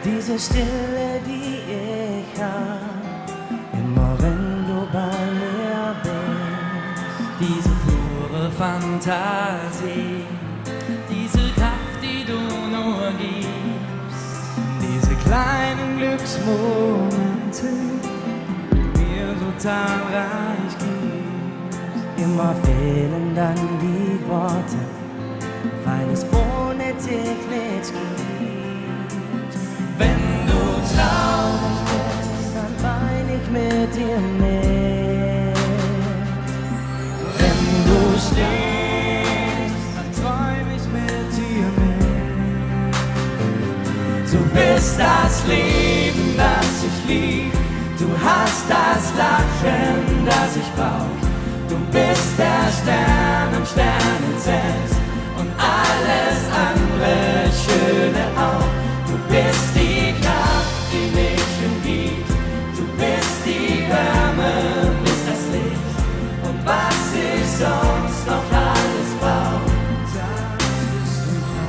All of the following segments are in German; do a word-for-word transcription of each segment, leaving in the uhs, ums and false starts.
Diese Stille, die ich hab, immer wenn du bei mir bist. Diese pure Fantasie, diese Kraft, die du nur gibst. Diese kleinen Glücksmomente, die mir so zahlreich gibst. Immer fehlen dann die Worte, weil es ohne dich nichts gibt. Wenn du traurig bist, dann wein ich mit dir mit. Wenn du schläfst, dann träum ich mit dir mit. Du bist das Leben, das ich lieb. Du hast das Lachen, das ich brauch. Du bist der Stern am Sternenzelt und alles andere Schöne auch. Du bist die Kraft, die mich umgibt. Du bist die Wärme, bist das Licht. Und was ich sonst noch alles brauch, das bist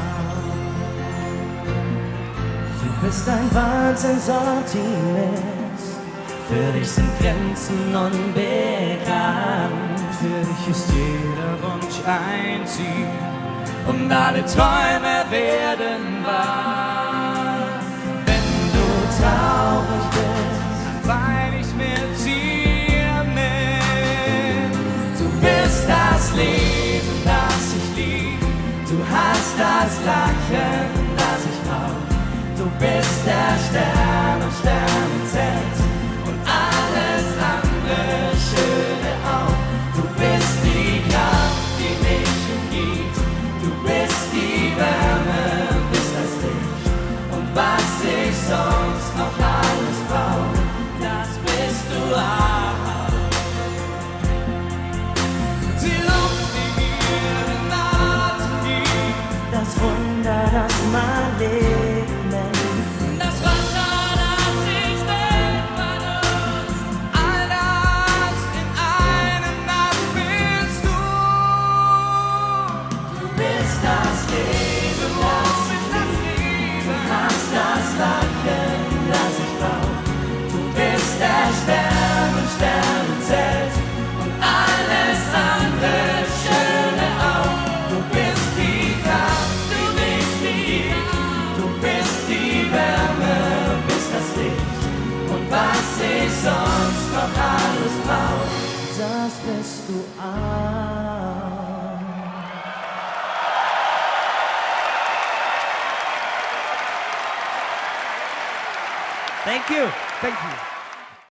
du. Du bist ein Wahnsinnssortiment. Für dich sind Grenzen unbekannt. Für dich ist jeder Wunsch ein Ziel und alle Träume werden wahr. Wenn du traurig bist, dann wein ich mit dir mit. Du bist das Leben, das ich lieb. Du hast das Lachen, das ich brauch. Du bist der Stern am Sternenzelt und alles andere Schöne auch. Du bist die Kraft, die mich umgibt. Du bist die Wärme, bist das Licht. Und was ich sonst noch alles brauch, das bist du auch. Die Luft, die mir den Atem gibt. Das Wunder, das mein Leben nennt. Das Wasser, das ich wegverdurst. All das in einem, das bist du. Du bist das Leben, das ich lieb. Du hast das Lachen, das ich brauch. Du bist der Stern im Sternenzelt und alles andere Schöne auch. Du bist die Kraft, die mich liebt. Du bist die Wärme, bist das Licht. Und was ich sonst noch alles brauch, das bist du auch. Thank you. Thank you.